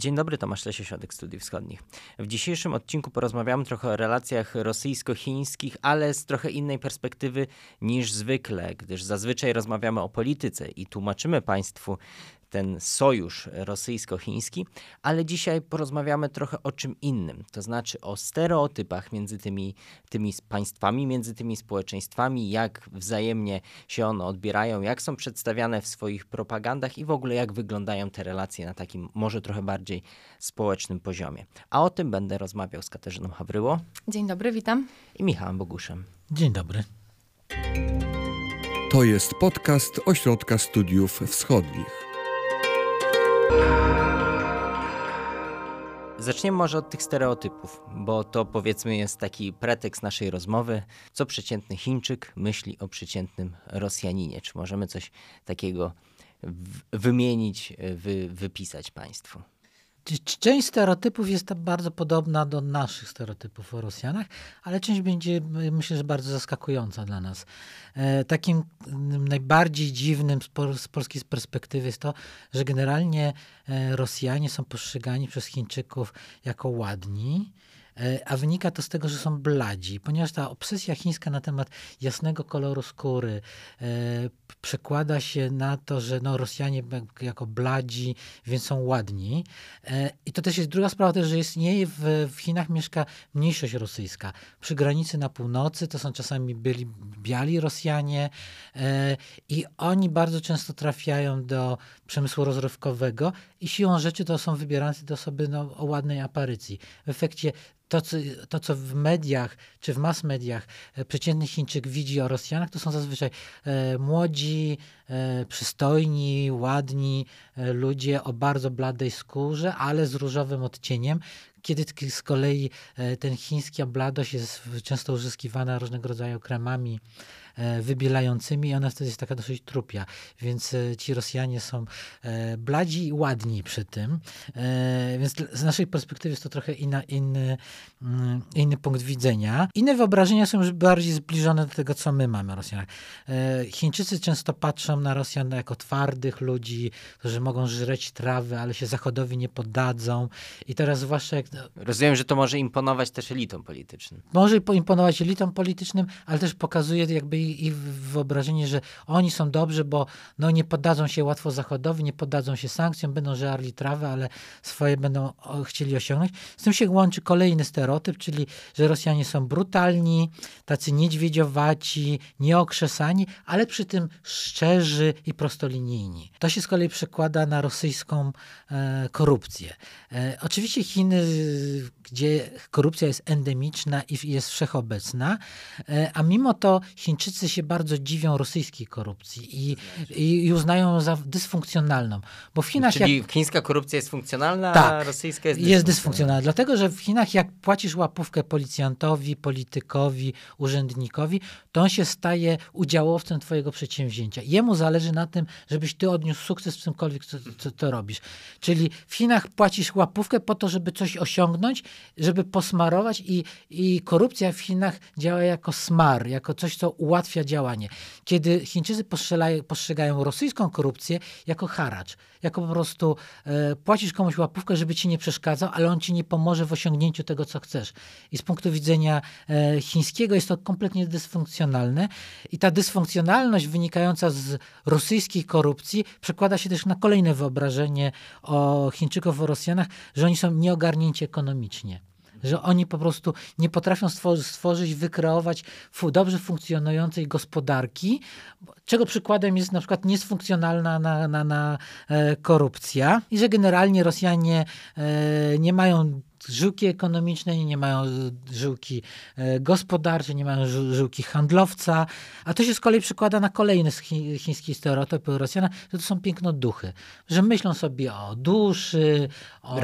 Dzień dobry, Tomasz Lesie, Ośrodek Studiów Wschodnich. W dzisiejszym odcinku porozmawiamy trochę o relacjach rosyjsko-chińskich, ale z trochę innej perspektywy niż zwykle, gdyż zazwyczaj rozmawiamy o polityce i tłumaczymy Państwu ten sojusz rosyjsko-chiński, ale dzisiaj porozmawiamy trochę o czym innym, to znaczy o stereotypach między tymi państwami, między tymi społeczeństwami, jak wzajemnie się one odbierają, jak są przedstawiane w swoich propagandach i w ogóle jak wyglądają te relacje na takim może trochę bardziej społecznym poziomie. A o tym będę rozmawiał z Katarzyną Hawryło. Dzień dobry, witam. I Michałem Boguszem. Dzień dobry. To jest podcast Ośrodka Studiów Wschodnich. Zaczniemy może od tych stereotypów, bo to powiedzmy jest taki pretekst naszej rozmowy. Co przeciętny Chińczyk myśli o przeciętnym Rosjaninie? Czy możemy coś takiego wymienić, wypisać Państwu? Część stereotypów jest bardzo podobna do naszych stereotypów o Rosjanach, ale część będzie, myślę, że bardzo zaskakująca dla nas. Takim najbardziej dziwnym z polskiej perspektywy jest to, że generalnie Rosjanie są postrzegani przez Chińczyków jako ładni, a wynika to z tego, że są bladzi, ponieważ ta obsesja chińska na temat jasnego koloru skóry przekłada się na to, że Rosjanie jako bladzi, więc są ładni. I to też jest druga sprawa, też, że istnieje w Chinach mieszka mniejszość rosyjska. Przy granicy na północy to są czasami byli biali Rosjanie i oni bardzo często trafiają do przemysłu rozrywkowego i siłą rzeczy to są wybierane te osoby o ładnej aparycji. W efekcie to, co w mediach, czy w mass mediach przeciętny Chińczyk widzi o Rosjanach, to są zazwyczaj młodzi, przystojni, ładni ludzie o bardzo bladej skórze, ale z różowym odcieniem. Kiedy z kolei ten chińska bladość jest często uzyskiwana różnego rodzaju kremami wybielającymi i ona wtedy jest taka dosyć trupia. Więc ci Rosjanie są bladzi i ładni przy tym. Więc z naszej perspektywy jest to trochę inny punkt widzenia. Inne wyobrażenia są już bardziej zbliżone do tego, co my mamy o Rosjanach. Chińczycy często patrzą na Rosjan jako twardych ludzi, którzy mogą żreć trawy, ale się Zachodowi nie poddadzą. I teraz zwłaszcza jak... Rozumiem, że to może imponować też elitom politycznym. Może imponować elitom politycznym, ale też pokazuje jakby ich wyobrażenie, że oni są dobrzy, bo nie poddadzą się łatwo Zachodowi, nie poddadzą się sankcjom, będą żarli trawę, ale swoje będą chcieli osiągnąć. Z tym się łączy kolejny stereotyp, czyli że Rosjanie są brutalni, tacy niedźwiedziowaci, nieokrzesani, ale przy tym szczerzy i prostolinijni. To się z kolei przekłada na rosyjską korupcję. Oczywiście Chiny, gdzie korupcja jest endemiczna i jest wszechobecna, a mimo to Chińczycy się bardzo dziwią rosyjskiej korupcji i uznają ją za dysfunkcjonalną. Bo w Chinach Czyli chińska korupcja jest funkcjonalna, tak, a rosyjska jest dysfunkcjonalna. Dlatego, że w Chinach jak płacisz łapówkę policjantowi, politykowi, urzędnikowi, to on się staje udziałowcem twojego przedsięwzięcia. Jemu zależy na tym, żebyś ty odniósł sukces w czymkolwiek, co robisz. Czyli w Chinach płacisz łapówkę po to, żeby coś osiągnąć, żeby posmarować i korupcja w Chinach działa jako smar, jako coś, co ułatwia działanie. Kiedy Chińczycy postrzegają rosyjską korupcję jako haracz, jako po prostu płacisz komuś łapówkę, żeby ci nie przeszkadzał, ale on ci nie pomoże w osiągnięciu tego, co chcesz. I z punktu widzenia chińskiego jest to kompletnie dysfunkcjonalne i ta dysfunkcjonalność wynikająca z rosyjskiej korupcji przekłada się też na kolejne wyobrażenie o Chińczyków, o Rosjanach, że oni są nieogarnięci ekonomicznie. Że oni po prostu nie potrafią stworzyć, wykreować dobrze funkcjonującej gospodarki, czego przykładem jest na przykład niesfunkcjonalna korupcja i że generalnie Rosjanie nie mają żyłki ekonomicznej, nie mają żyłki gospodarczej, nie mają żyłki handlowca, a to się z kolei przekłada na kolejny chiński stereotyp o Rosjanach, że to są pięknoduchy, że myślą sobie o duszy, o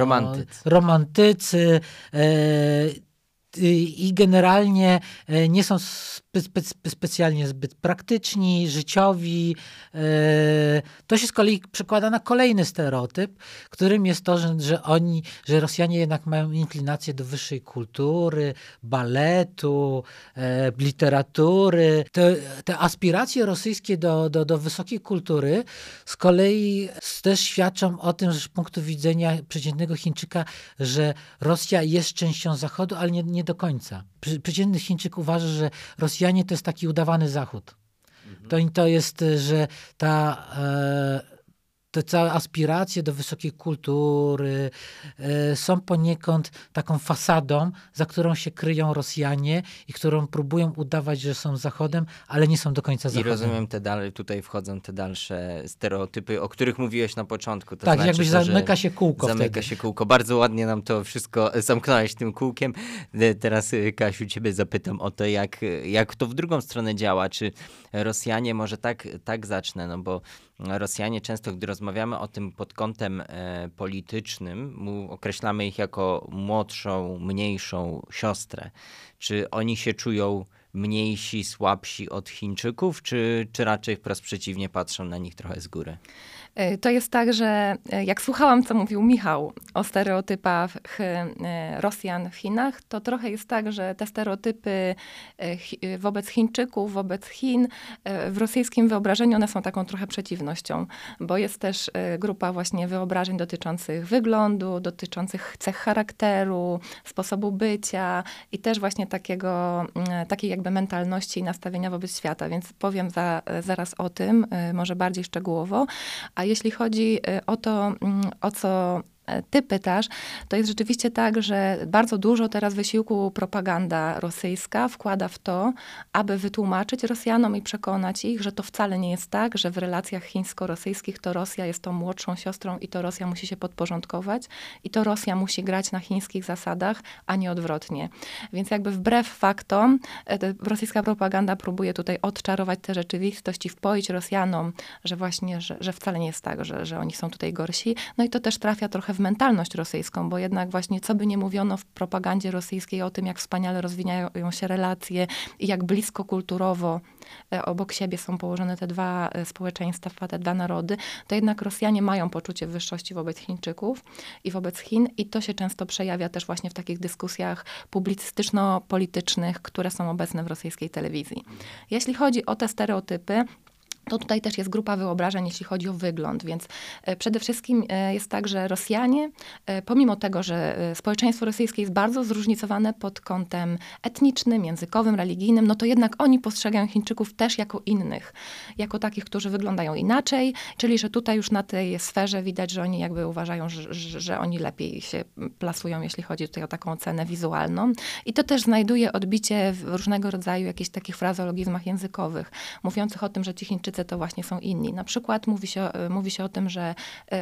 romantycy i generalnie nie są specjalnie zbyt praktyczni, życiowi. To się z kolei przekłada na kolejny stereotyp, którym jest to, że Rosjanie jednak mają inklinację do wyższej kultury, baletu, literatury. Te aspiracje rosyjskie do wysokiej kultury z kolei też świadczą o tym, że z punktu widzenia przeciętnego Chińczyka, że Rosja jest częścią Zachodu, ale nie do końca. Przeciętny Chińczyk uważa, że Rosjanie to jest taki udawany Zachód. To jest, że te całe aspiracje do wysokiej kultury są poniekąd taką fasadą, za którą się kryją Rosjanie i którą próbują udawać, że są Zachodem, ale nie są do końca Zachodem. I rozumiem, tutaj wchodzą te dalsze stereotypy, o których mówiłeś na początku. To tak, znaczy jakbyś to, zamyka się kółko Zamyka się kółko. Bardzo ładnie nam to wszystko zamknąłeś tym kółkiem. Teraz, Kasiu, ciebie zapytam o to, jak to w drugą stronę działa. Czy Rosjanie, może tak zacznę, no bo Rosjanie często, gdy rozmawiamy o tym pod kątem politycznym, określamy ich jako młodszą, mniejszą siostrę. Czy oni się czują mniejsi, słabsi od Chińczyków, czy raczej wprost przeciwnie, patrzą na nich trochę z góry? To jest tak, że jak słuchałam, co mówił Michał o stereotypach Rosjan w Chinach, to trochę jest tak, że te stereotypy wobec Chińczyków, wobec Chin, w rosyjskim wyobrażeniu one są taką trochę przeciwnością, bo jest też grupa właśnie wyobrażeń dotyczących wyglądu, dotyczących cech charakteru, sposobu bycia i też właśnie takiej jakby mentalności i nastawienia wobec świata, więc powiem zaraz o tym, może bardziej szczegółowo. A jeśli chodzi o to, o co ty pytasz, to jest rzeczywiście tak, że bardzo dużo teraz wysiłku propaganda rosyjska wkłada w to, aby wytłumaczyć Rosjanom i przekonać ich, że to wcale nie jest tak, że w relacjach chińsko-rosyjskich to Rosja jest tą młodszą siostrą i to Rosja musi się podporządkować i to Rosja musi grać na chińskich zasadach, a nie odwrotnie. Więc jakby wbrew faktom rosyjska propaganda próbuje tutaj odczarować tę rzeczywistość i wpoić Rosjanom, że właśnie, że wcale nie jest tak, że oni są tutaj gorsi. No i to też trafia trochę w mentalność rosyjską, bo jednak właśnie co by nie mówiono w propagandzie rosyjskiej o tym, jak wspaniale rozwijają się relacje i jak blisko kulturowo obok siebie są położone te dwa społeczeństwa, te dwa narody, to jednak Rosjanie mają poczucie wyższości wobec Chińczyków i wobec Chin i to się często przejawia też właśnie w takich dyskusjach publicystyczno-politycznych, które są obecne w rosyjskiej telewizji. Jeśli chodzi o te stereotypy, to tutaj też jest grupa wyobrażeń, jeśli chodzi o wygląd, więc przede wszystkim jest tak, że Rosjanie, pomimo tego, że społeczeństwo rosyjskie jest bardzo zróżnicowane pod kątem etnicznym, językowym, religijnym, no to jednak oni postrzegają Chińczyków też jako innych, jako takich, którzy wyglądają inaczej, czyli że tutaj już na tej sferze widać, że oni jakby uważają, że oni lepiej się plasują, jeśli chodzi tutaj o taką ocenę wizualną. I to też znajduje odbicie w różnego rodzaju jakichś takich frazologizmach językowych, mówiących o tym, że ci Chińczycy to właśnie są inni. Na przykład mówi się o tym, że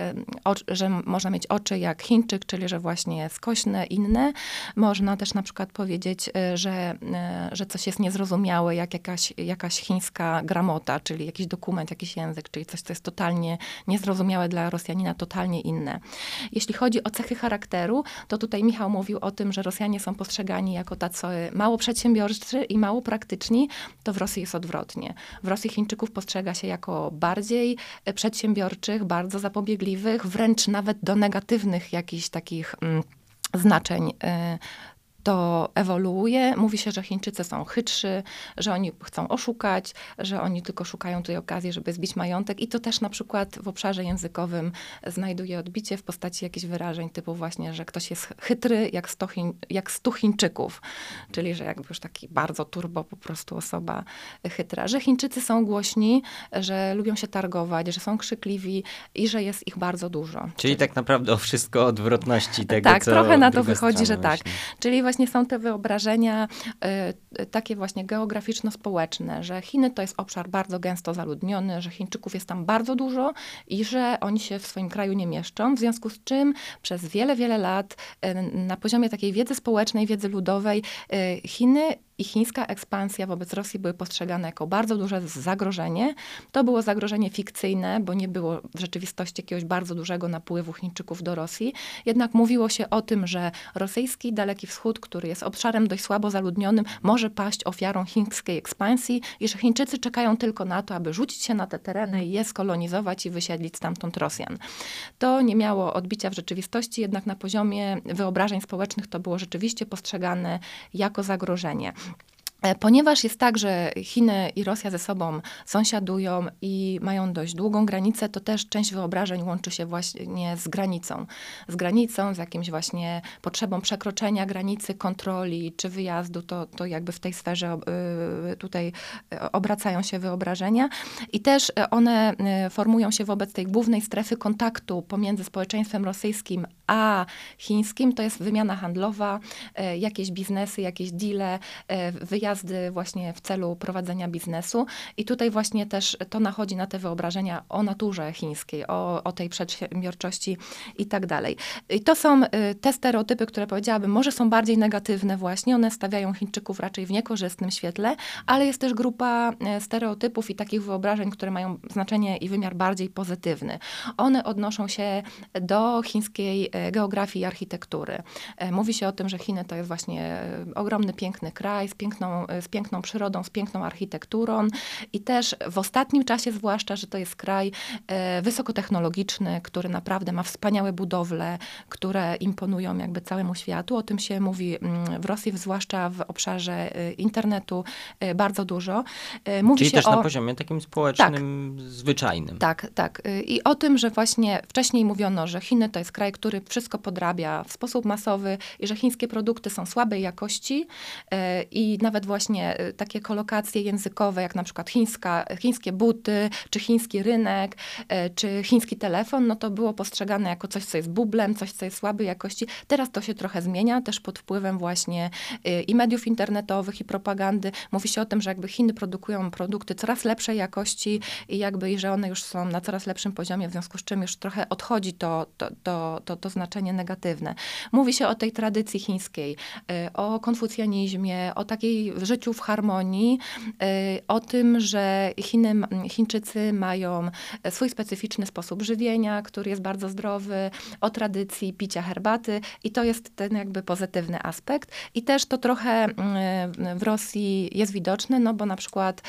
można mieć oczy jak Chińczyk, czyli że właśnie skośne, inne. Można też na przykład powiedzieć, że coś jest niezrozumiałe, jak jakaś chińska gramota, czyli jakiś dokument, jakiś język, czyli coś, co jest totalnie niezrozumiałe dla Rosjanina, totalnie inne. Jeśli chodzi o cechy charakteru, to tutaj Michał mówił o tym, że Rosjanie są postrzegani jako tacy mało przedsiębiorczy i mało praktyczni, to w Rosji jest odwrotnie. W Rosji Chińczyków postrzega się jako bardziej przedsiębiorczych, bardzo zapobiegliwych, wręcz nawet do negatywnych jakichś takich znaczeń to ewoluuje. Mówi się, że Chińczycy są chytrzy, że oni chcą oszukać, że oni tylko szukają tej okazji, żeby zbić majątek. I to też na przykład w obszarze językowym znajduje odbicie w postaci jakichś wyrażeń typu właśnie, że ktoś jest chytry jak 100 Chińczyków. Czyli, że jakby już taki bardzo turbo po prostu osoba chytra. Że Chińczycy są głośni, że lubią się targować, że są krzykliwi i że jest ich bardzo dużo. Czyli tak naprawdę o wszystko odwrotności tego, tak, co trochę na to druga wychodzi, że strona tak. Czyli właśnie są te wyobrażenia takie właśnie geograficzno-społeczne, że Chiny to jest obszar bardzo gęsto zaludniony, że Chińczyków jest tam bardzo dużo i że oni się w swoim kraju nie mieszczą, w związku z czym przez wiele, wiele lat na poziomie takiej wiedzy społecznej, wiedzy ludowej Chiny i chińska ekspansja wobec Rosji były postrzegane jako bardzo duże zagrożenie. To było zagrożenie fikcyjne, bo nie było w rzeczywistości jakiegoś bardzo dużego napływu Chińczyków do Rosji. Jednak mówiło się o tym, że rosyjski Daleki Wschód, który jest obszarem dość słabo zaludnionym, może paść ofiarą chińskiej ekspansji i że Chińczycy czekają tylko na to, aby rzucić się na te tereny i je skolonizować i wysiedlić stamtąd Rosjan. To nie miało odbicia w rzeczywistości, jednak na poziomie wyobrażeń społecznych to było rzeczywiście postrzegane jako zagrożenie. Ponieważ jest tak, że Chiny i Rosja ze sobą sąsiadują i mają dość długą granicę, to też część wyobrażeń łączy się właśnie z granicą. Z granicą, z jakimś właśnie potrzebą przekroczenia granicy, kontroli czy wyjazdu, to jakby w tej sferze tutaj obracają się wyobrażenia. I też one formują się wobec tej głównej strefy kontaktu pomiędzy społeczeństwem rosyjskim a chińskim. To jest wymiana handlowa, jakieś biznesy, jakieś deale, wyjazdy właśnie w celu prowadzenia biznesu. I tutaj właśnie też to nachodzi na te wyobrażenia o naturze chińskiej, o tej przedsiębiorczości i tak dalej. I to są te stereotypy, które powiedziałabym, może są bardziej negatywne właśnie. One stawiają Chińczyków raczej w niekorzystnym świetle, ale jest też grupa stereotypów i takich wyobrażeń, które mają znaczenie i wymiar bardziej pozytywny. One odnoszą się do chińskiej geografii i architektury. Mówi się o tym, że Chiny to jest właśnie ogromny, piękny kraj z piękną przyrodą, z piękną architekturą i też w ostatnim czasie zwłaszcza, że to jest kraj wysokotechnologiczny, który naprawdę ma wspaniałe budowle, które imponują jakby całemu światu. O tym się mówi w Rosji, zwłaszcza w obszarze internetu bardzo dużo. Mówi Czyli się też na poziomie takim społecznym, zwyczajnym. Tak. I o tym, że właśnie wcześniej mówiono, że Chiny to jest kraj, który wszystko podrabia w sposób masowy i że chińskie produkty są słabej jakości i nawet właśnie takie kolokacje językowe, jak na przykład chińskie buty, czy chiński rynek, czy chiński telefon, no to było postrzegane jako coś, co jest bublem, coś, co jest słabej jakości. Teraz to się trochę zmienia, też pod wpływem właśnie i mediów internetowych, i propagandy. Mówi się o tym, że jakby Chiny produkują produkty coraz lepszej jakości i że one już są na coraz lepszym poziomie, w związku z czym już trochę odchodzi to znaczenie negatywne. Mówi się o tej tradycji chińskiej, o konfucjanizmie, o takiej życiu w harmonii, o tym, że Chińczycy mają swój specyficzny sposób żywienia, który jest bardzo zdrowy, o tradycji picia herbaty i to jest ten jakby pozytywny aspekt. I też to trochę w Rosji jest widoczne, no bo na przykład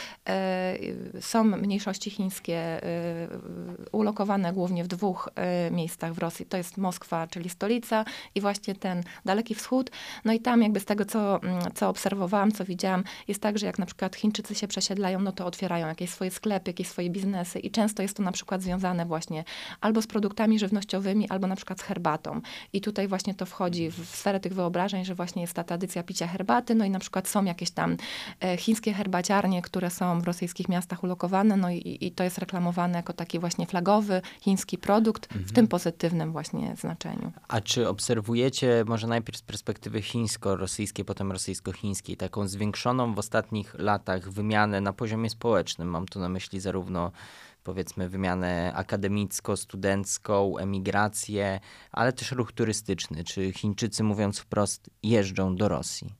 są mniejszości chińskie ulokowane głównie w dwóch miejscach w Rosji. To jest Moskwa, czyli stolica i właśnie ten Daleki Wschód. No i tam jakby z tego, co obserwowałam, co widziałam, jest tak, że jak na przykład Chińczycy się przesiedlają, no to otwierają jakieś swoje sklepy, jakieś swoje biznesy i często jest to na przykład związane właśnie albo z produktami żywnościowymi, albo na przykład z herbatą. I tutaj właśnie to wchodzi w sferę tych wyobrażeń, że właśnie jest ta tradycja picia herbaty, no i na przykład są jakieś tam chińskie herbaciarnie, które są w rosyjskich miastach ulokowane, no i to jest reklamowane jako taki właśnie flagowy chiński produkt w tym pozytywnym właśnie znaczeniu. A czy obserwujecie może najpierw z perspektywy chińsko-rosyjskiej, potem rosyjsko-chińskiej, taką zwiększoną w ostatnich latach wymianę na poziomie społecznym? Mam tu na myśli zarówno powiedzmy wymianę akademicko-studencką, emigrację, ale też ruch turystyczny. Czy Chińczycy, mówiąc wprost, jeżdżą do Rosji?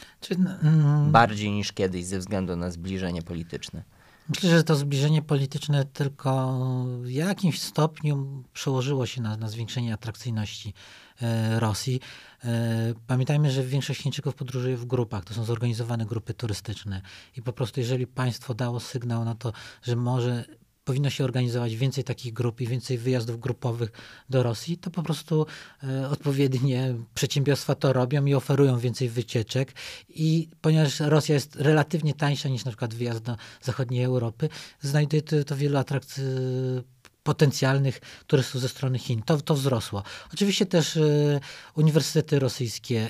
Bardziej niż kiedyś ze względu na zbliżenie polityczne. Myślę, że to zbliżenie polityczne tylko w jakimś stopniu przełożyło się na zwiększenie atrakcyjności Rosji. Pamiętajmy, że większość Chińczyków podróżuje w grupach. To są zorganizowane grupy turystyczne. I po prostu jeżeli państwo dało sygnał na to, że powinno się organizować więcej takich grup i więcej wyjazdów grupowych do Rosji, to po prostu odpowiednie przedsiębiorstwa to robią i oferują więcej wycieczek. I ponieważ Rosja jest relatywnie tańsza niż na przykład wyjazd do zachodniej Europy, znajduje to wielu atrakcji potencjalnych turystów ze strony Chin. To wzrosło. Oczywiście też uniwersytety rosyjskie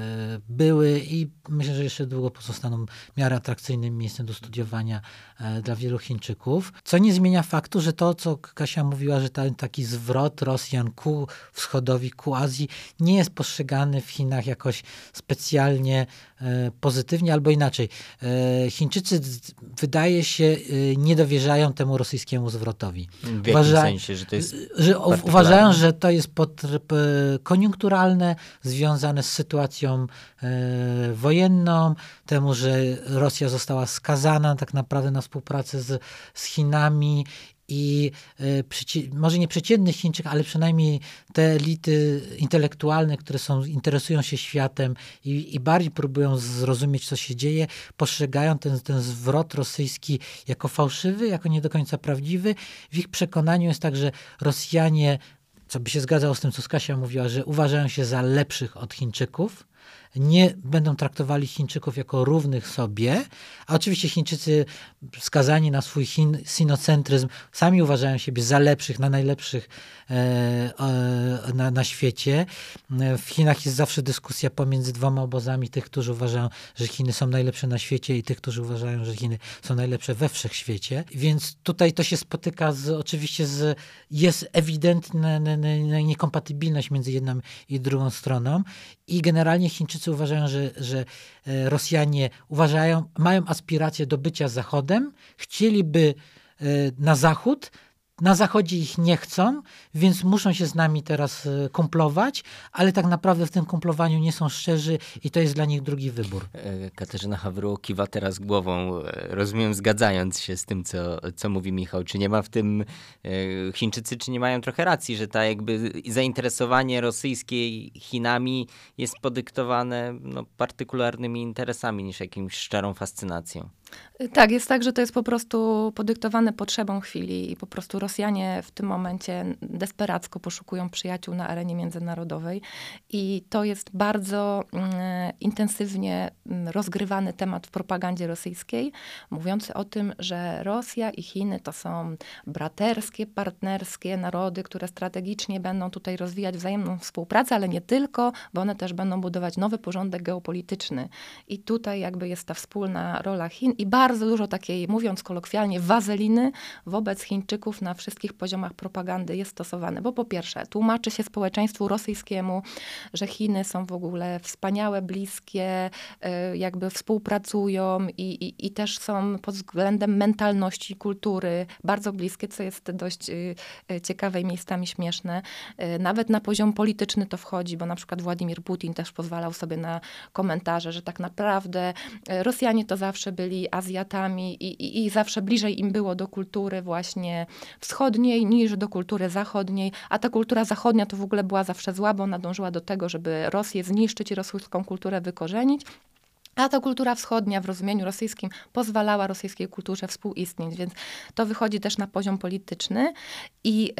były i myślę, że jeszcze długo pozostaną w miarę atrakcyjnym miejscem do studiowania dla wielu Chińczyków. Co nie zmienia faktu, że to, co Kasia mówiła, że taki zwrot Rosjan ku wschodowi, ku Azji nie jest postrzegany w Chinach jakoś specjalnie pozytywnie, albo inaczej. Chińczycy, wydaje się, nie dowierzają temu rosyjskiemu zwrotowi. W jaki sensie, że to jest uważają, że to jest koniunkturalne, związane z sytuacją wojenną, temu, że Rosja została skazana tak naprawdę na współpracę z Chinami i może nie przeciętnych Chińczyków, ale przynajmniej te elity intelektualne, które interesują się światem i bardziej próbują zrozumieć, co się dzieje, postrzegają ten zwrot rosyjski jako fałszywy, jako nie do końca prawdziwy. W ich przekonaniu jest tak, że Rosjanie, co by się zgadzało z tym, co Kasia mówiła, że uważają się za lepszych od Chińczyków, nie będą traktowali Chińczyków jako równych sobie, a oczywiście Chińczycy skazani na swój sinocentryzm sami uważają siebie za lepszych, na najlepszych na świecie. W Chinach jest zawsze dyskusja pomiędzy dwoma obozami, tych, którzy uważają, że Chiny są najlepsze na świecie i tych, którzy uważają, że Chiny są najlepsze we wszechświecie. Więc tutaj to się spotyka jest ewidentna niekompatybilność między jedną i drugą stroną i generalnie Chińczycy uważają, że Rosjanie mają aspiracje do bycia Zachodem, chcieliby na Zachód, na Zachodzie ich nie chcą, więc muszą się z nami teraz kumplować, ale tak naprawdę w tym kumplowaniu nie są szczerzy i to jest dla nich drugi wybór. Katarzyna Hawryło kiwa teraz głową, rozumiem, zgadzając się z tym, co mówi Michał. Czy nie ma w tym Chińczycy, czy nie mają trochę racji, że ta jakby zainteresowanie rosyjskie Chinami jest podyktowane partykularnymi interesami niż jakimś szczerą fascynacją? Tak, jest tak, że to jest po prostu podyktowane potrzebą chwili i po prostu Rosjanie w tym momencie desperacko poszukują przyjaciół na arenie międzynarodowej i to jest bardzo intensywnie rozgrywany temat w propagandzie rosyjskiej, mówiący o tym, że Rosja i Chiny to są braterskie, partnerskie narody, które strategicznie będą tutaj rozwijać wzajemną współpracę, ale nie tylko, bo one też będą budować nowy porządek geopolityczny. I tutaj jakby jest ta wspólna rola Chin i bardzo dużo takiej, mówiąc kolokwialnie, wazeliny wobec Chińczyków na wszystkich poziomach propagandy jest stosowane. Bo po pierwsze, tłumaczy się społeczeństwu rosyjskiemu, że Chiny są w ogóle wspaniałe, bliskie, jakby współpracują i też są pod względem mentalności, kultury bardzo bliskie, co jest dość ciekawe i miejscami śmieszne. Nawet na poziom polityczny to wchodzi, bo na przykład Władimir Putin też pozwalał sobie na komentarze, że tak naprawdę Rosjanie to zawsze byli Azjatami i zawsze bliżej im było do kultury właśnie wschodniej niż do kultury zachodniej, a ta kultura zachodnia to w ogóle była zawsze zła, bo ona dążyła do tego, żeby Rosję zniszczyć i rosyjską kulturę wykorzenić. A ta kultura wschodnia w rozumieniu rosyjskim pozwalała rosyjskiej kulturze współistnieć, więc to wychodzi też na poziom polityczny i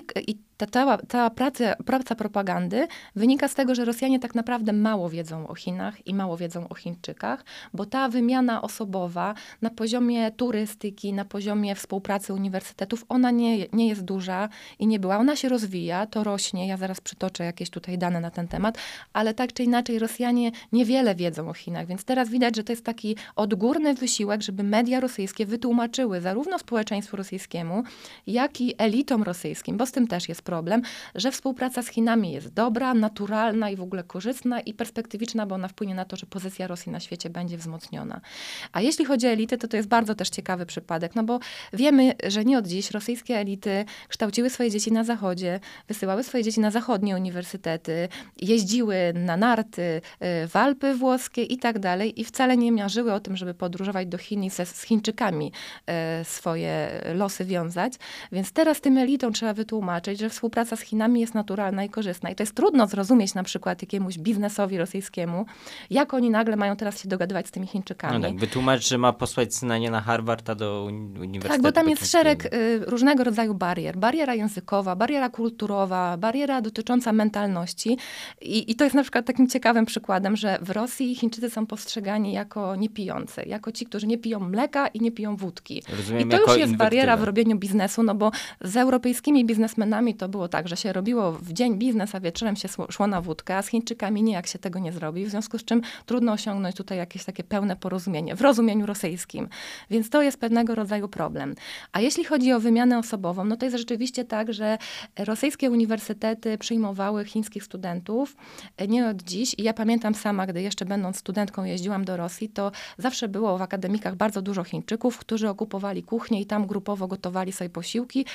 ta praca propagandy wynika z tego, że Rosjanie tak naprawdę mało wiedzą o Chinach i mało wiedzą o Chińczykach, bo ta wymiana osobowa na poziomie turystyki, na poziomie współpracy uniwersytetów, ona nie jest duża i nie była. Ona się rozwija, to rośnie. Ja zaraz przytoczę jakieś tutaj dane na ten temat, ale tak czy inaczej Rosjanie niewiele wiedzą o Chinach, więc teraz widać, że to jest taki odgórny wysiłek, żeby media rosyjskie wytłumaczyły zarówno społeczeństwu rosyjskiemu, jak i elitom rosyjskim, bo z tym też jest problem, że współpraca z Chinami jest dobra, naturalna i w ogóle korzystna i perspektywiczna, bo ona wpłynie na to, że pozycja Rosji na świecie będzie wzmocniona. A jeśli chodzi o elity, to jest bardzo też ciekawy przypadek, no bo wiemy, że nie od dziś rosyjskie elity kształciły swoje dzieci na Zachodzie, wysyłały swoje dzieci na zachodnie uniwersytety, jeździły na narty, w Alpy włoskie i tak dalej i wcale nie marzyły o tym, żeby podróżować do Chin i z Chińczykami swoje losy wiązać. Więc teraz tym elitom trzeba wytłumaczyć, że współpraca z Chinami jest naturalna i korzystna. I to jest trudno zrozumieć na przykład jakiemuś biznesowi rosyjskiemu, jak oni nagle mają teraz się dogadywać z tymi Chińczykami. No tak, wytłumacz, że ma posłać syna nie na Harvard, a do uniwersytetu. Tak, bo tam jest szereg różnego rodzaju barier. Bariera językowa, bariera kulturowa, bariera dotycząca mentalności. I to jest na przykład takim ciekawym przykładem, że w Rosji Chińczycy są postrzegani jako niepijący, jako ci, którzy nie piją mleka i nie piją wódki. Rozumiem, i to już jest bariera w robieniu biznesu, no bo z europejskimi biznesmenami to było tak, że się robiło w dzień biznes, a wieczorem się szło na wódkę, a z Chińczykami nijak się tego nie zrobi, w związku z czym trudno osiągnąć tutaj jakieś takie pełne porozumienie w rozumieniu rosyjskim. Więc to jest pewnego rodzaju problem. A jeśli chodzi o wymianę osobową, no to jest rzeczywiście tak, że rosyjskie uniwersytety przyjmowały chińskich studentów nie od dziś. I ja pamiętam sama, gdy jeszcze będąc studentką jeździłam do Rosji, to zawsze było w akademikach bardzo dużo Chińczyków, którzy okupowali kuchnię i tam grupowo gotowali sobie posiłki, a ich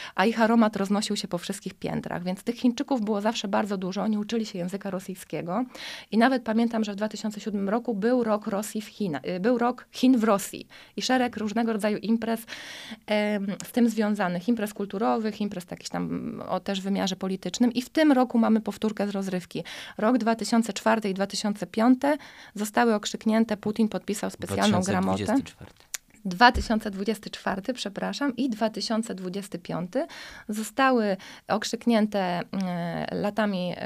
aromat roznosił się po wszystkich piętrach. Więc tych Chińczyków było zawsze bardzo dużo. Oni uczyli się języka rosyjskiego. I nawet pamiętam, że w 2007 roku był rok Rosji w Chinach. Był rok Chin w Rosji. I szereg różnego rodzaju imprez z tym związanych. Imprez kulturowych, imprez takich tam o też wymiarze politycznym. I w tym roku mamy powtórkę z rozrywki. Rok 2004 i 2005 zostały okrzyknięte, Putin podpisał specjalną gramotę. 2024, przepraszam, i 2025 zostały okrzyknięte latami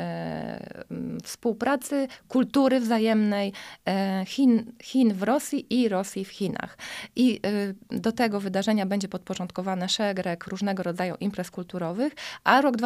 współpracy, kultury wzajemnej Chin w Rosji i Rosji w Chinach. I do tego wydarzenia będzie podporządkowane szereg różnego rodzaju imprez kulturowych, a rok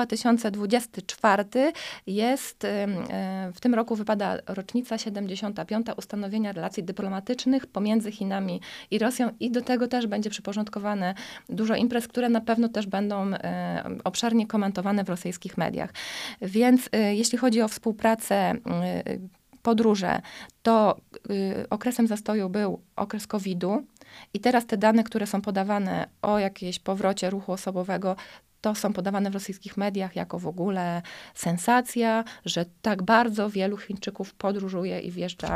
2024 jest, w tym roku wypada rocznica 75. ustanowienia relacji dyplomatycznych pomiędzy Chinami i Rosją. I do tego też będzie przyporządkowane dużo imprez, które na pewno też będą obszernie komentowane w rosyjskich mediach. Więc jeśli chodzi o współpracę, podróże, to okresem zastoju był okres COVID-u i teraz te dane, które są podawane o jakiejś powrocie ruchu osobowego, to są podawane w rosyjskich mediach jako w ogóle sensacja, że tak bardzo wielu Chińczyków podróżuje i wjeżdża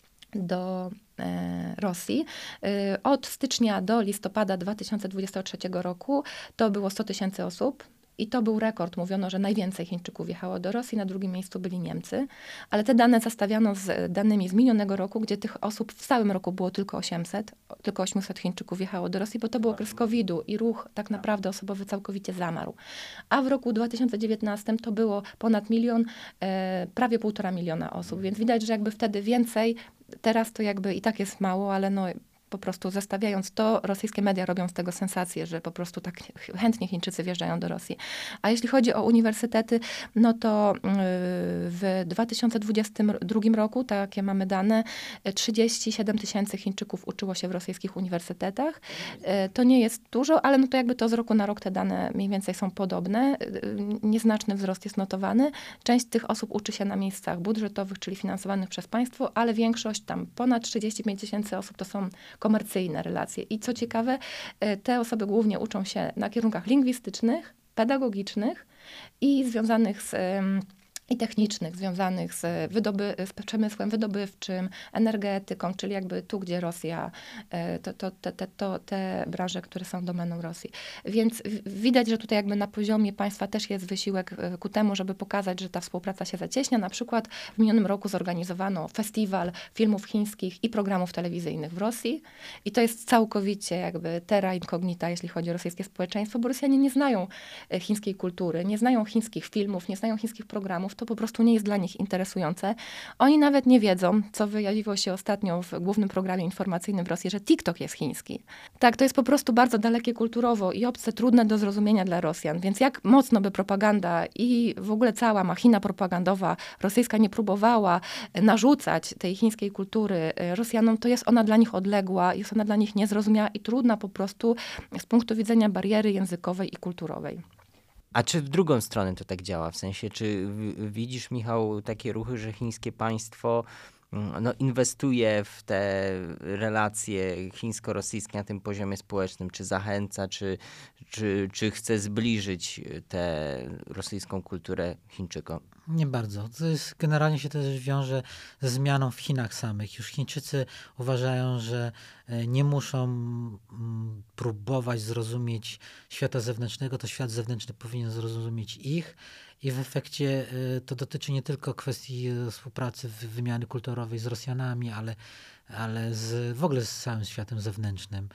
do Rosji. Od stycznia do listopada 2023 roku to było 100 000 osób. I to był rekord. Mówiono, że najwięcej Chińczyków wjechało do Rosji, na drugim miejscu byli Niemcy. Ale te dane zestawiano z danymi z minionego roku, gdzie tych osób w całym roku było tylko 800. Tylko 800 Chińczyków wjechało do Rosji, bo to był okres COVID-u i ruch tak naprawdę osobowy całkowicie zamarł. A w roku 2019 to było ponad 1 milion, prawie 1,5 miliona osób. Więc widać, że jakby wtedy więcej. Teraz to jakby i tak jest mało, ale no po prostu zestawiając to, rosyjskie media robią z tego sensację, że po prostu tak chętnie Chińczycy wjeżdżają do Rosji. A jeśli chodzi o uniwersytety, no to w 2022 roku, takie mamy dane, 37 000 Chińczyków uczyło się w rosyjskich uniwersytetach. To nie jest dużo, ale no to jakby to z roku na rok te dane mniej więcej są podobne. Nieznaczny wzrost jest notowany. Część z tych osób uczy się na miejscach budżetowych, czyli finansowanych przez państwo, ale większość, tam ponad 35 000 osób, to są komercyjne relacje. I co ciekawe, te osoby głównie uczą się na kierunkach lingwistycznych, pedagogicznych i związanych z i technicznych, związanych z przemysłem wydobywczym, energetyką, czyli jakby tu, gdzie Rosja, te branże, które są domeną Rosji. Więc widać, że tutaj jakby na poziomie państwa też jest wysiłek ku temu, żeby pokazać, że ta współpraca się zacieśnia. Na przykład w minionym roku zorganizowano festiwal filmów chińskich i programów telewizyjnych w Rosji i to jest całkowicie jakby terra incognita, jeśli chodzi o rosyjskie społeczeństwo, bo Rosjanie nie znają chińskiej kultury, nie znają chińskich filmów, nie znają chińskich programów, to po prostu nie jest dla nich interesujące. Oni nawet nie wiedzą, co wyjawiło się ostatnio w głównym programie informacyjnym w Rosji, że TikTok jest chiński. Tak, to jest po prostu bardzo dalekie kulturowo i obce, trudne do zrozumienia dla Rosjan. Więc jak mocno by propaganda i w ogóle cała machina propagandowa rosyjska nie próbowała narzucać tej chińskiej kultury Rosjanom, to jest ona dla nich odległa, jest ona dla nich niezrozumiała i trudna po prostu z punktu widzenia bariery językowej i kulturowej. A czy w drugą stronę to tak działa? W sensie, czy widzisz, Michał, takie ruchy, że chińskie państwo inwestuje w te relacje chińsko-rosyjskie na tym poziomie społecznym? Czy zachęca, czy chce zbliżyć tę rosyjską kulturę Chińczykom? Nie bardzo. To jest, generalnie się też wiąże ze zmianą w Chinach samych. Już Chińczycy uważają, że nie muszą próbować zrozumieć świata zewnętrznego, to świat zewnętrzny powinien zrozumieć ich. I w efekcie to dotyczy nie tylko kwestii współpracy, wymiany kulturowej z Rosjanami, ale w ogóle z całym światem zewnętrznym.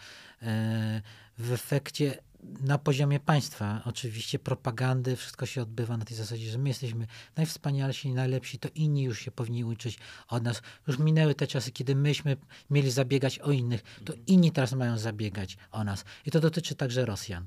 W efekcie na poziomie państwa oczywiście propagandy wszystko się odbywa na tej zasadzie, że my jesteśmy najwspanialsi i najlepsi, to inni już się powinni uczyć od nas. Już minęły te czasy, kiedy myśmy mieli zabiegać o innych, to inni teraz mają zabiegać o nas. I to dotyczy także Rosjan.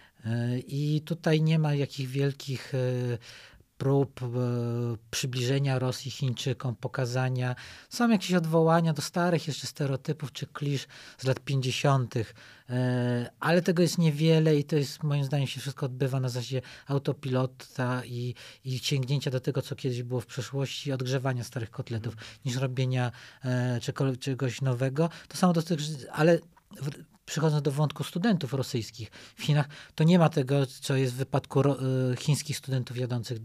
I tutaj nie ma jakichś wielkich prób przybliżenia Rosji Chińczykom, pokazania. Są jakieś odwołania do starych jeszcze stereotypów czy klisz z lat 50., ale tego jest niewiele i to jest, moim zdaniem, się wszystko odbywa na zasadzie autopilota i sięgnięcia do tego, co kiedyś było w przeszłości, odgrzewania starych kotletów, niż robienia czegoś nowego. To samo dotyczy, ale Przechodząc do wątku studentów rosyjskich w Chinach, to nie ma tego, co jest w wypadku chińskich studentów jadących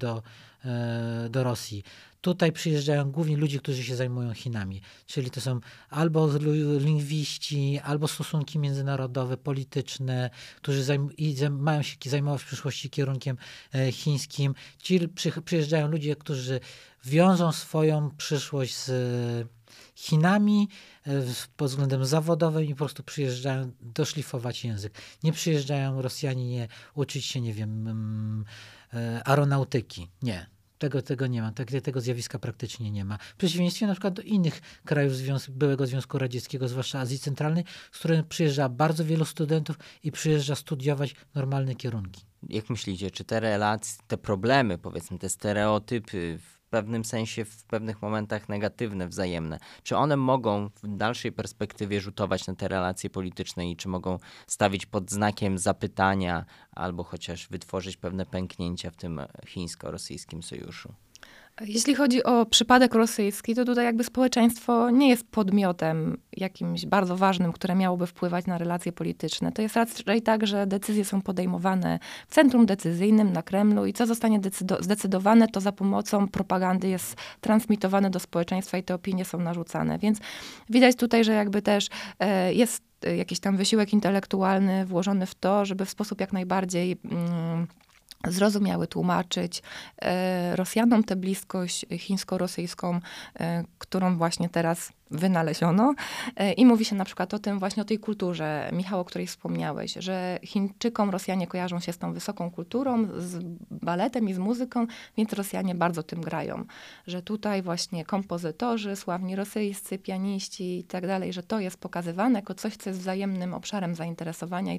do Rosji. Tutaj przyjeżdżają głównie ludzie, którzy się zajmują Chinami, czyli to są albo lingwiści, albo stosunki międzynarodowe, polityczne, którzy mają się zajmować w przyszłości kierunkiem chińskim. Ci przyjeżdżają ludzie, którzy wiążą swoją przyszłość z Chinami pod względem zawodowym i po prostu przyjeżdżają doszlifować język. Nie przyjeżdżają Rosjanie uczyć się, nie wiem, aeronautyki. Nie. Tego nie ma. Tego zjawiska praktycznie nie ma. W przeciwieństwie na przykład do innych krajów byłego Związku Radzieckiego, zwłaszcza Azji Centralnej, z których przyjeżdża bardzo wielu studentów i przyjeżdża studiować normalne kierunki. Jak myślicie, czy te relacje, te problemy, powiedzmy, te stereotypy w pewnym sensie, w pewnych momentach negatywne, wzajemne, czy one mogą w dalszej perspektywie rzutować na te relacje polityczne i czy mogą stawić pod znakiem zapytania albo chociaż wytworzyć pewne pęknięcia w tym chińsko-rosyjskim sojuszu? Jeśli chodzi o przypadek rosyjski, to tutaj jakby społeczeństwo nie jest podmiotem jakimś bardzo ważnym, które miałoby wpływać na relacje polityczne. To jest raczej tak, że decyzje są podejmowane w centrum decyzyjnym na Kremlu i co zostanie zdecydowane, to za pomocą propagandy jest transmitowane do społeczeństwa i te opinie są narzucane. Więc widać tutaj, że jakby też jest jakiś tam wysiłek intelektualny włożony w to, żeby w sposób jak najbardziej zrozumiały tłumaczyć Rosjanom tę bliskość chińsko-rosyjską, którą właśnie teraz wynaleziono. I mówi się na przykład o tym właśnie, o tej kulturze, Michał, o której wspomniałeś, że Chińczykom Rosjanie kojarzą się z tą wysoką kulturą, z baletem i z muzyką, więc Rosjanie bardzo tym grają. Że tutaj właśnie kompozytorzy, sławni rosyjscy, pianiści i tak dalej, że to jest pokazywane jako coś, co jest wzajemnym obszarem zainteresowania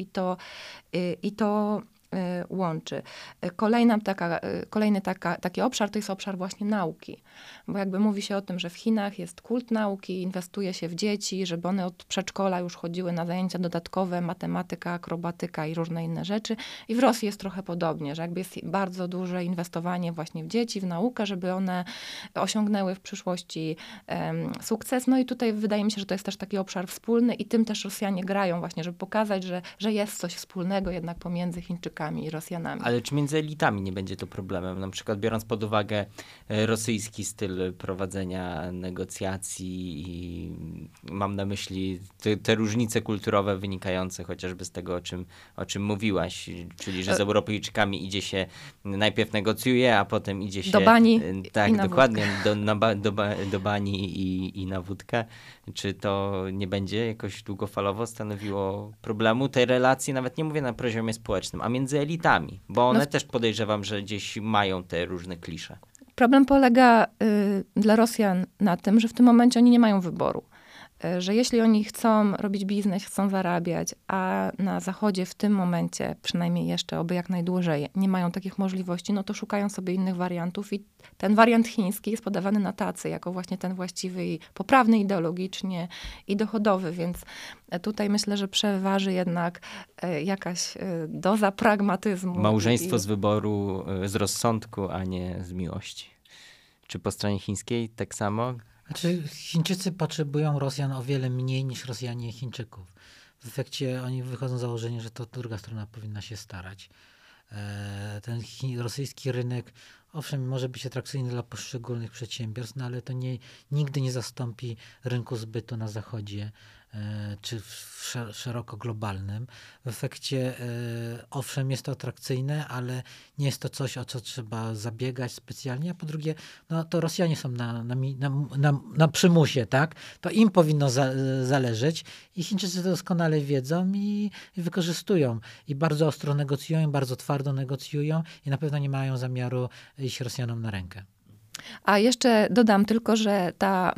i to łączy. Kolejny taki obszar to jest obszar właśnie nauki. Bo jakby mówi się o tym, że w Chinach jest kult nauki, inwestuje się w dzieci, żeby one od przedszkola już chodziły na zajęcia dodatkowe, matematyka, akrobatyka i różne inne rzeczy. I w Rosji jest trochę podobnie, że jakby jest bardzo duże inwestowanie właśnie w dzieci, w naukę, żeby one osiągnęły w przyszłości sukces. No i tutaj wydaje mi się, że to jest też taki obszar wspólny i tym też Rosjanie grają właśnie, żeby pokazać, że jest coś wspólnego jednak pomiędzy Chińczykami i Rosjanami. Ale czy między elitami nie będzie to problemem? Na przykład biorąc pod uwagę rosyjski styl prowadzenia negocjacji i mam na myśli te różnice kulturowe wynikające chociażby z tego, o czym mówiłaś, czyli że z Europejczykami idzie się, najpierw negocjuje, a potem idzie się do bani tak, i na dokładnie, do bani i na wódkę. Czy to nie będzie jakoś długofalowo stanowiło problemu tej relacji, nawet nie mówię na poziomie społecznym, a między elitami, bo one też podejrzewam, że gdzieś mają te różne klisze. Problem polega dla Rosjan na tym, że w tym momencie oni nie mają wyboru. Że jeśli oni chcą robić biznes, chcą zarabiać, a na Zachodzie w tym momencie, przynajmniej jeszcze oby jak najdłużej, nie mają takich możliwości, no to szukają sobie innych wariantów i ten wariant chiński jest podawany na tacy, jako właśnie ten właściwy i poprawny ideologicznie i dochodowy, więc tutaj myślę, że przeważy jednak jakaś doza pragmatyzmu. Małżeństwo z wyboru, z rozsądku, a nie z miłości. Czy po stronie chińskiej tak samo? Znaczy, Chińczycy potrzebują Rosjan o wiele mniej niż Rosjanie Chińczyków. W efekcie oni wychodzą z założenia, że to druga strona powinna się starać. Ten rosyjski rynek, owszem, może być atrakcyjny dla poszczególnych przedsiębiorstw, no ale to nigdy nie zastąpi rynku zbytu na Zachodzie czy szeroko globalnym. W efekcie owszem, jest to atrakcyjne, ale nie jest to coś, o co trzeba zabiegać specjalnie, a po drugie, no to Rosjanie są na przymusie, tak? To im powinno zależeć i Chińczycy to doskonale wiedzą i wykorzystują. I bardzo ostro negocjują, bardzo twardo negocjują i na pewno nie mają zamiaru iść Rosjanom na rękę. A jeszcze dodam tylko, że ta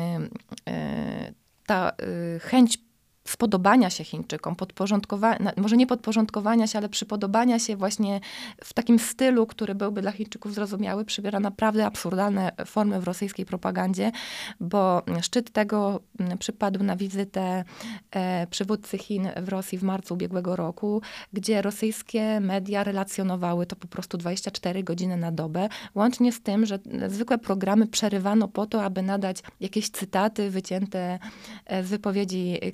chęć spodobania się Chińczykom, może nie podporządkowania się, ale przypodobania się właśnie w takim stylu, który byłby dla Chińczyków zrozumiały, przybiera naprawdę absurdalne formy w rosyjskiej propagandzie, bo szczyt tego przypadł na wizytę przywódcy Chin w Rosji w marcu ubiegłego roku, gdzie rosyjskie media relacjonowały to po prostu 24 godziny na dobę, łącznie z tym, że zwykłe programy przerywano po to, aby nadać jakieś cytaty wycięte z wypowiedzi Xi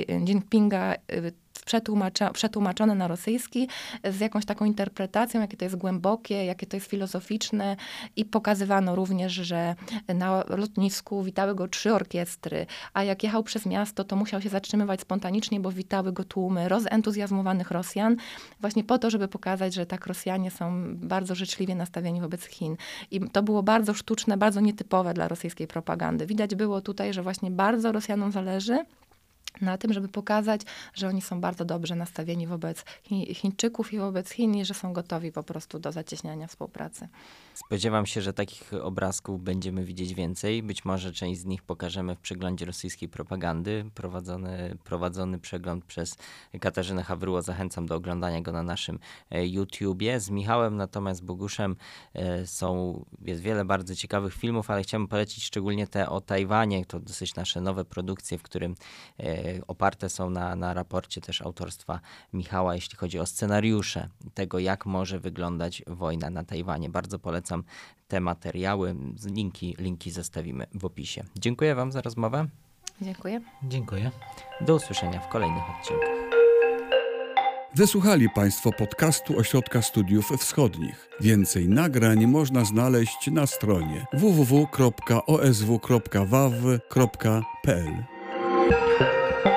Jinpinga przetłumaczone na rosyjski z jakąś taką interpretacją, jakie to jest głębokie, jakie to jest filozoficzne i pokazywano również, że na lotnisku witały go 3 orkiestry, a jak jechał przez miasto, to musiał się zatrzymywać spontanicznie, bo witały go tłumy rozentuzjazmowanych Rosjan, właśnie po to, żeby pokazać, że tak Rosjanie są bardzo życzliwie nastawieni wobec Chin. I to było bardzo sztuczne, bardzo nietypowe dla rosyjskiej propagandy. Widać było tutaj, że właśnie bardzo Rosjanom zależy na tym, żeby pokazać, że oni są bardzo dobrze nastawieni wobec Chińczyków i wobec Chin i że są gotowi po prostu do zacieśniania współpracy. Spodziewam się, że takich obrazków będziemy widzieć więcej. Być może część z nich pokażemy w przeglądzie rosyjskiej propagandy. Prowadzony przegląd przez Katarzynę Hawryło. Zachęcam do oglądania go na naszym YouTubie. Z Michałem natomiast Boguszem jest wiele bardzo ciekawych filmów, ale chciałbym polecić szczególnie te o Tajwanie. To dosyć nasze nowe produkcje, w którym oparte są na raporcie też autorstwa Michała, jeśli chodzi o scenariusze tego, jak może wyglądać wojna na Tajwanie. Bardzo polecam te materiały. Linki zostawimy w opisie. Dziękuję wam za rozmowę. Dziękuję. Dziękuję. Do usłyszenia w kolejnych odcinkach. Wysłuchali Państwo podcastu Ośrodka Studiów Wschodnich. Więcej nagrań można znaleźć na stronie www.osw.waw.pl.